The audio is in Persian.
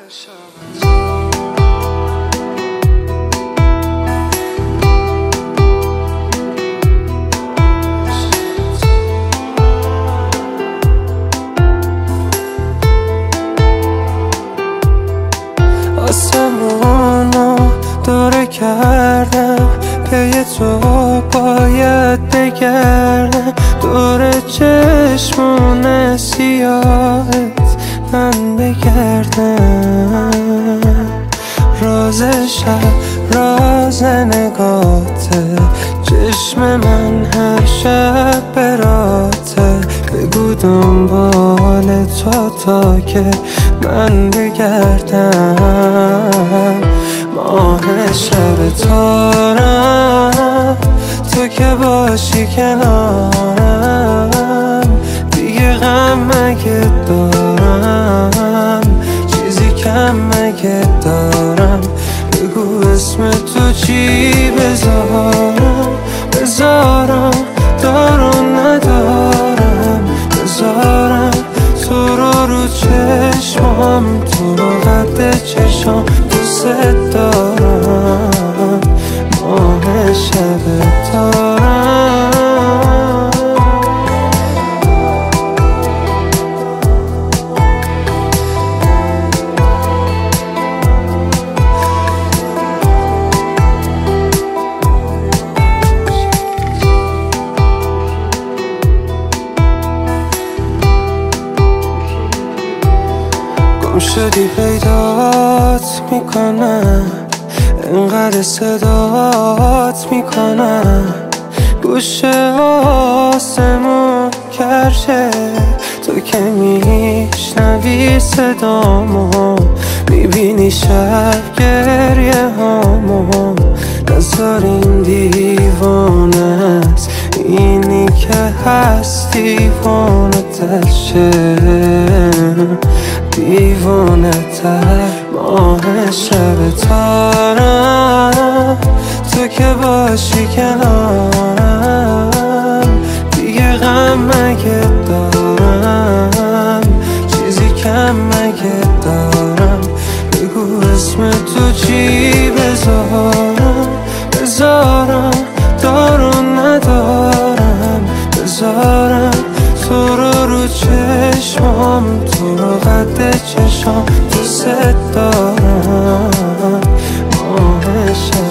آسمونو دوره کردم، پی تو باید بگردم، دور چشمون سیاهت من بگردم. راز شب راز نگاته، چشم من هر شب براته، بگو دنبال تو تا که من بگردم. ماه شب تارم، تو که باشی کنارم، دیگه غم مگه دارم، چیزی کم مگه دارم، بگو اسم تو چی بذارم، دارم ندارم، بذارم تو رو چشمام، تو رو قد چشم دوست دارم. ماه شب تارم، گم شدی پیدات میکنم، انقدر صدات میکنم، گوشه آسمون کرشه، تو که میشنوی صدامو، میبینی شب گریه هامو، نذار این دیوانه است، اینی که هست دیوانه تشه، دیوانه تر. ماه شب تارم، تو که باشی کنارم، دیگه غم مگه دارم، چیزی کم مگه دارم، بگو اسم تو چی بذارم، دارم ندارم، بذارم تو رو چشمام، تو رو قد چشم دوست دارم. ماه شب